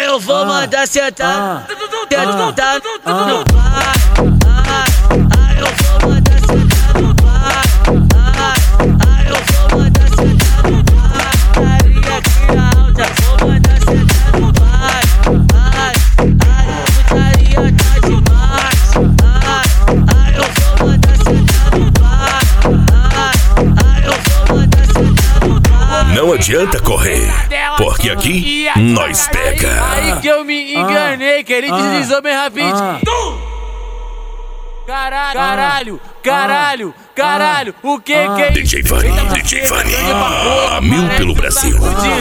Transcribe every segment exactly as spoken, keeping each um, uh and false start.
eu vou mandar sentar, sentar no bar. Ai, eu vou mandar sentar no bar. Ai, eu vou mandar sentar no bar. Putaria aqui alta, vou mandar sentar no bar. Ai, ai, putaria tá demais. Ai, ai, eu vou mandar sentar no bar. Ai, ai, eu vou mandar sentar no bar. Não adianta correr, porque aqui nós pega. Aí que eu me enganei, que ele deslizou bem rapidinho. Caralho, caralho, caralho, caralho, o que que é D J Vani, D J Vani, a mil pelo Brasil.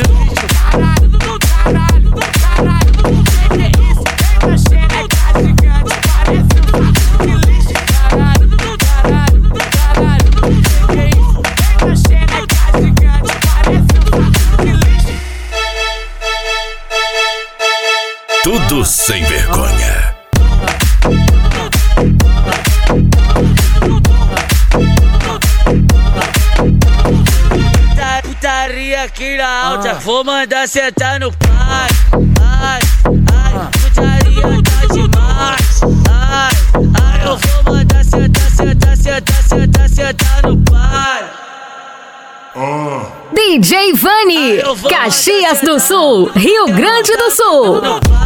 Tudo sem vergonha. Putaria aqui na alta, vou mandar sentar no pai. Ai, ai, putaria tá demais. Ai, ai, eu vou mandar sentar, sentar, sentar, sentar, sentar no pai. D J Vani, Caxias do Sul, Rio Grande do Sul.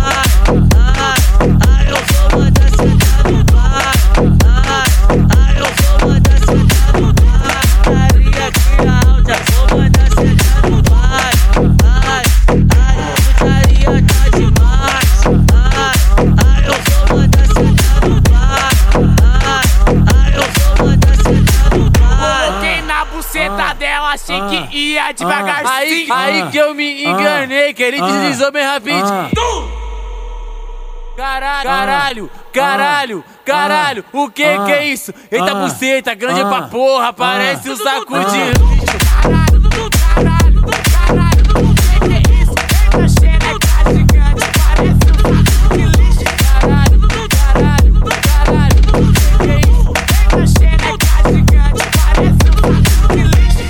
Ai, eu vou mandar sentar no pai. Ai, eu vou mandar sentar no pai. Putaria aqui na alta, vou mandar sentar no pai. Ai, ai, putaria tá demais. Ai, ai, eu vou mandar sentar no pai. Ai, ai, eu vou mandar sentar no pai. Coloquei na buceta dela, achei que ia devagarzinho. Aí, aí que eu me enganei, que ele deslizou bem rapidinho. Caralho, caralho, caralho, caralho, o que que é isso? Eita buceta, grande pra porra, parece um saco de lixo. Caralho, caralho, caralho, o que que é isso? Eita xereca gigante, parece um saco de lixo. Caralho, caralho, caralho, o que que é isso? Eita xereca gigante, parece um saco de lixo.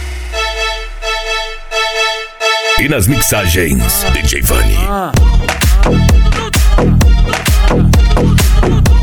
E nas mixagens, D J Vani.